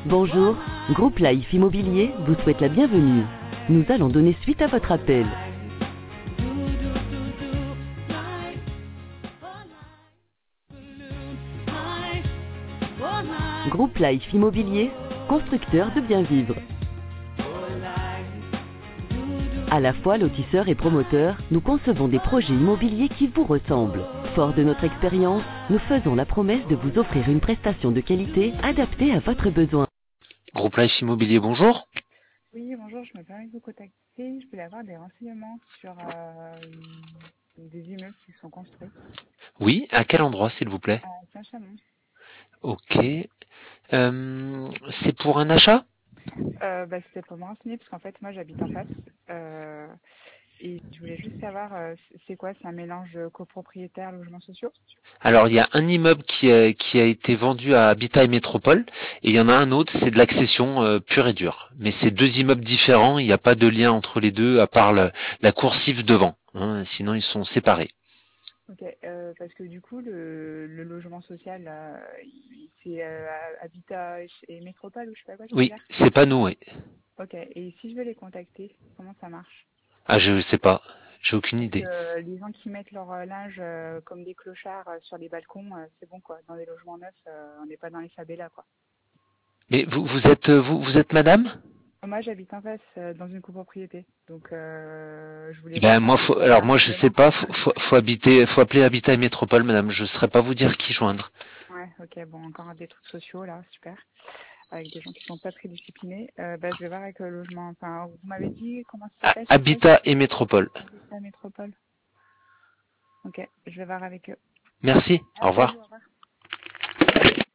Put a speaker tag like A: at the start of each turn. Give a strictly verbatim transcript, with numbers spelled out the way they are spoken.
A: Bonjour, Groupe Life Immobilier vous souhaite la bienvenue. Nous allons donner suite à votre appel. Groupe Life Immobilier, constructeur de bien vivre. À la fois lotisseur et promoteur, nous concevons des projets immobiliers qui vous ressemblent. Fort de notre expérience, nous faisons la promesse de vous offrir une prestation de qualité adaptée à votre besoin.
B: Groupe Life Immobilier, bonjour.
C: Oui, bonjour, je me permets de vous contacter. Je voulais avoir des renseignements sur euh, des immeubles qui sont construits
B: Oui, à quel endroit, s'il vous plaît?
C: à Saint-Chamond.
B: Ok. Euh, c'est pour un achat?
C: Euh, bah, c'était pour me renseigner parce qu'en fait, moi, j'habite en face. Euh, et je voulais juste savoir, euh, c'est quoi? C'est un mélange de copropriétaire, logements sociaux?
B: Alors, il y a un immeuble qui a, qui a été vendu à Habitat et Métropole, et il y en a un autre, c'est de l'accession euh, pure et dure. Mais c'est deux immeubles différents, il n'y a pas de lien entre les deux, à part le- la coursive devant. Hein, sinon, ils sont séparés.
C: Ok, euh, parce que du coup, le, le logement social, là, il- c'est euh, Habitat et Métropole ou je sais pas quoi qui
B: Oui,
C: gère?
B: c'est pas nous, oui.
C: Ok, et si je veux les contacter, comment ça marche?
B: Ah, je sais pas, j'ai aucune
C: Parce que
B: idée.
C: euh, les gens qui mettent leur euh, linge euh, comme des clochards euh, sur les balcons, euh, c'est bon quoi. Dans des logements neufs, euh, on n'est pas dans les favelas quoi.
B: Mais vous, vous êtes, vous, vous êtes madame?
C: Moi, j'habite en face euh, dans une copropriété, donc euh, je voulais
B: Ben
C: voir
B: moi,
C: si
B: faut,
C: vous avez
B: alors
C: un
B: moi je sais
C: renseignement.
B: pas, faut, faut, faut habiter, faut appeler Habitat et Métropole, madame. Je saurais pas vous dire qui joindre.
C: Ouais, ok, bon, encore des trucs sociaux là, super, avec des gens qui sont pas très disciplinés. Euh, bah, je vais voir avec le logement. Enfin, vous m'avez dit comment ça
B: Ah,
C: s'appelle cette chose?
B: Habitat et Métropole.
C: Habitat Métropole. Ok, je vais voir avec eux.
B: Merci. Au
C: Merci à
B: revoir.
C: vous. Au revoir.